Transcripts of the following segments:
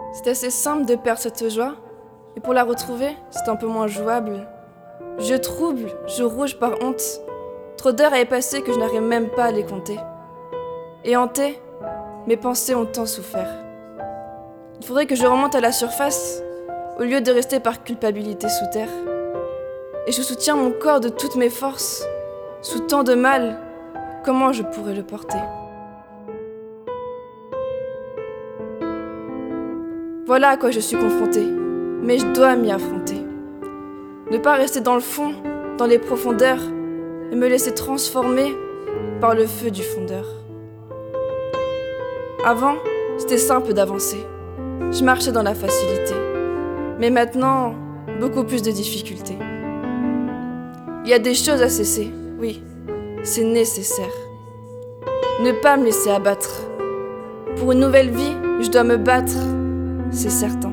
C'est assez simple de perdre cette joie, et pour la retrouver, c'est un peu moins jouable. Je trouble, je rouge par honte. Trop d'heures à y passer que je n'arrive même pas à les compter. Et hanté, mes pensées ont tant souffert. Il faudrait que je remonte à la surface, au lieu de rester par culpabilité sous terre. Et je soutiens mon corps de toutes mes forces. Sous tant de mal, comment je pourrais le porter ? Voilà à quoi je suis confrontée, mais je dois m'y affronter. Ne pas rester dans le fond, dans les profondeurs, et me laisser transformer par le feu du fondeur. Avant, c'était simple d'avancer. Je marchais dans la facilité. Mais maintenant, beaucoup plus de difficultés. Il y a des choses à cesser, oui, c'est nécessaire. Ne pas me laisser abattre. Pour une nouvelle vie, je dois me battre, c'est certain.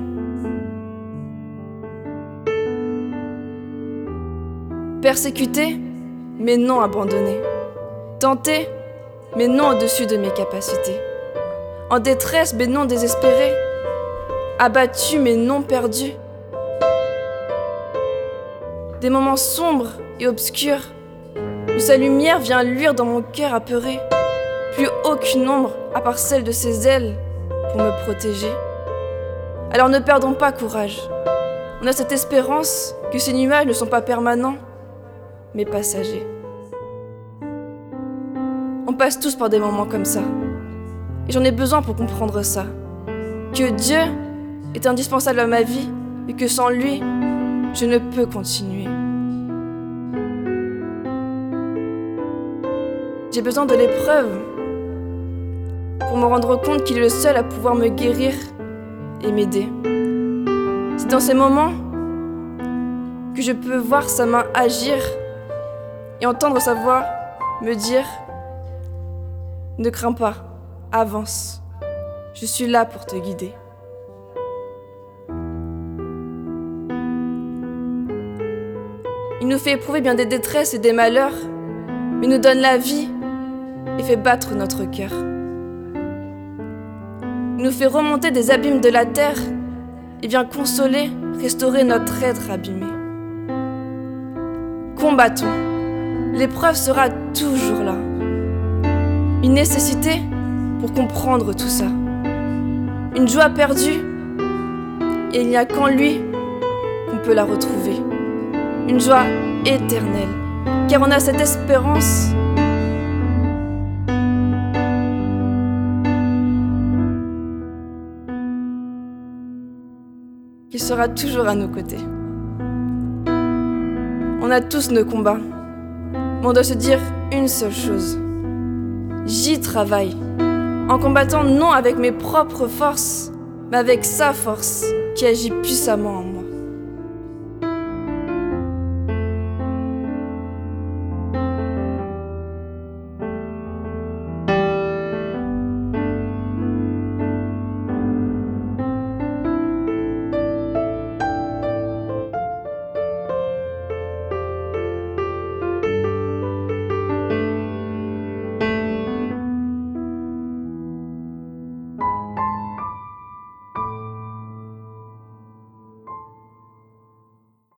Persécuté, mais non abandonné. Tenté, mais non au-dessus de mes capacités. En détresse, mais non désespéré. Abattu, mais non perdu. Des moments sombres et obscurs, où sa lumière vient luire dans mon cœur apeuré. Plus aucune ombre, à part celle de ses ailes, pour me protéger. Alors ne perdons pas courage. On a cette espérance que ces nuages ne sont pas permanents, mais passagers. On passe tous par des moments comme ça. Et j'en ai besoin pour comprendre ça. Que Dieu est indispensable à ma vie et que sans lui, je ne peux continuer. J'ai besoin de l'épreuve pour me rendre compte qu'il est le seul à pouvoir me guérir et m'aider. C'est dans ces moments que je peux voir sa main agir et entendre sa voix me dire « Ne crains pas, avance, je suis là pour te guider. » Il nous fait éprouver bien des détresses et des malheurs, mais nous donne la vie et fait battre notre cœur. Il nous fait remonter des abîmes de la terre et vient consoler, restaurer notre être abîmé. Combattons, l'épreuve sera toujours là. Une nécessité pour comprendre tout ça. Une joie perdue, et il n'y a qu'en lui qu'on peut la retrouver. Une joie éternelle, car on a cette espérance qu'il sera toujours à nos côtés. On a tous nos combats, mais on doit se dire une seule chose. J'y travaille, en combattant non avec mes propres forces, mais avec sa force qui agit puissamment en moi.